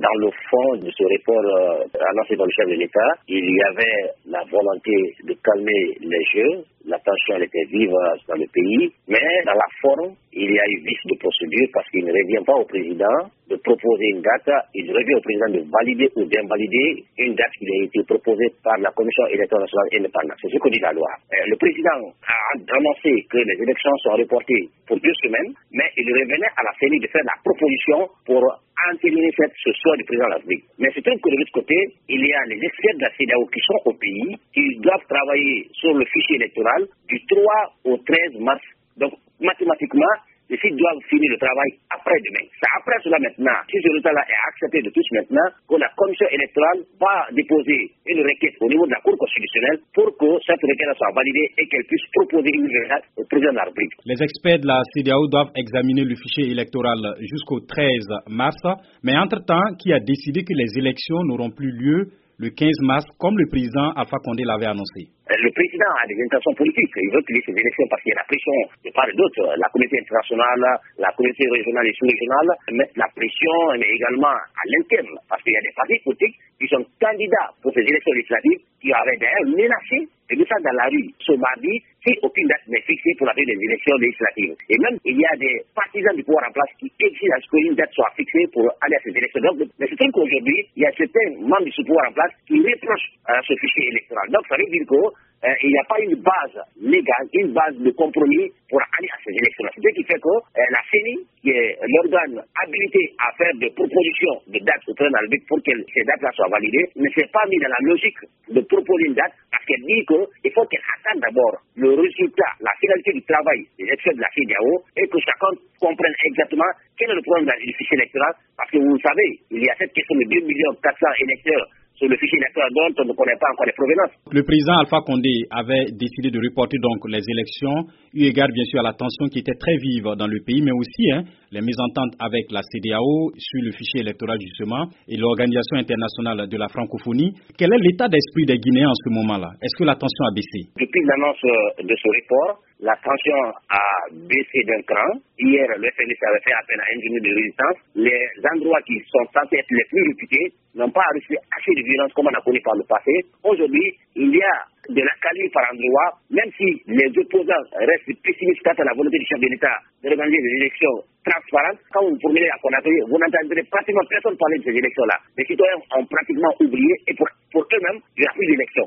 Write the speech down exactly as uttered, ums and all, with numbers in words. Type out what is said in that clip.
Dans le fond de ce report euh, annoncé par le chef de l'État, il y avait la volonté de calmer les jeux. La tension elle était vive dans le pays, mais dans la forme, il y a eu vice de procédure parce qu'il ne revient pas au président de proposer une date, il revient au président de valider ou d'invalider une date qui a été proposée par la Commission électorale nationale indépendante. C'est ce que dit la loi. Le président a annoncé que les élections sont reportées pour deux semaines, mais il revenait à la C E N I de faire la proposition pour entériner ce choix du président de la République. Mais c'est trouve que de l'autre côté, il y a les experts de la C E D E A O qui sont au pays, qui doivent travailler sur le fichier électoral du trois au treize mars. Donc, mathématiquement, les sites doivent finir le travail après-demain. C'est après cela maintenant, si ce résultat-là est accepté de tous maintenant, que la commission électorale va déposer une requête au niveau de la Cour constitutionnelle pour que cette requête soit validée et qu'elle puisse proposer une date au président de la République. Les experts de la C E D E A O doivent examiner le fichier électoral jusqu'au treize mars, mais entre-temps, qui a décidé que les élections n'auront plus lieu le quinze mars, comme le président Alpha Condé l'avait annoncé? Le président a des intentions politiques. Il veut qu'il y ait ces élections parce qu'il y a la pression de part et d'autre. La communauté internationale, la communauté régionale et sous-régionale mettent la pression, mais également à l'interne. Parce qu'il y a des partis politiques qui sont candidats pour ces élections législatives qui avaient d'ailleurs menacé de mettre ça dans la rue ce mardi si aucune date n'est fixée pour la tenue des élections législatives. Et même, il y a des partisans du pouvoir en place qui exigent à ce qu'une date soit fixée pour aller à ces élections. Donc, mais c'est vrai qu'aujourd'hui, il y a certains membres de ce pouvoir en place qui reprochent à ce fichier électoral. Donc, ça veut dire que Euh, il n'y a pas une base légale, une base de compromis pour aller à ces élections. C'est ce qui fait que euh, la C E N I, qui est l'organe habilité à faire des propositions de dates au président de la République pour que ces dates-là soient validées, ne s'est pas mis dans la logique de proposer une date parce qu'elle dit qu'il faut qu'elle attende d'abord le résultat, la finalité du travail des experts de la C E D E A O et que chacun comprenne exactement quel est le problème du fichier électoral. Parce que vous le savez, il y a cette question de deux millions quatre cents électeurs sur le fichier électoral dont on ne connaît pas encore les provenances. Le président Alpha Condé avait décidé de reporter donc les élections, eu égard bien sûr à la tension qui était très vive dans le pays, mais aussi hein, les mésententes avec la C E D E A O sur le fichier électoral justement et l'Organisation internationale de la francophonie. Quel est l'état d'esprit des Guinéens en ce moment-là? Est-ce que la tension a baissé? Depuis l'annonce de ce report, la tension a baissé d'un cran. Hier, le F N S avait fait appel à un journée de résistance. Les endroits qui sont censés être les plus réputés n'ont pas reçu assez de violence comme on a connu par le passé. Aujourd'hui, il y a de la qualité par endroit, même si les opposants restent pessimistes quant à la volonté du chef de l'État de organiser des élections transparentes. Quand vous vous promenez à Conakry, vous n'entendrez pratiquement personne parler de ces élections-là. Les citoyens ont pratiquement oublié et pour, pour eux-mêmes, il n'y a plus d'élections.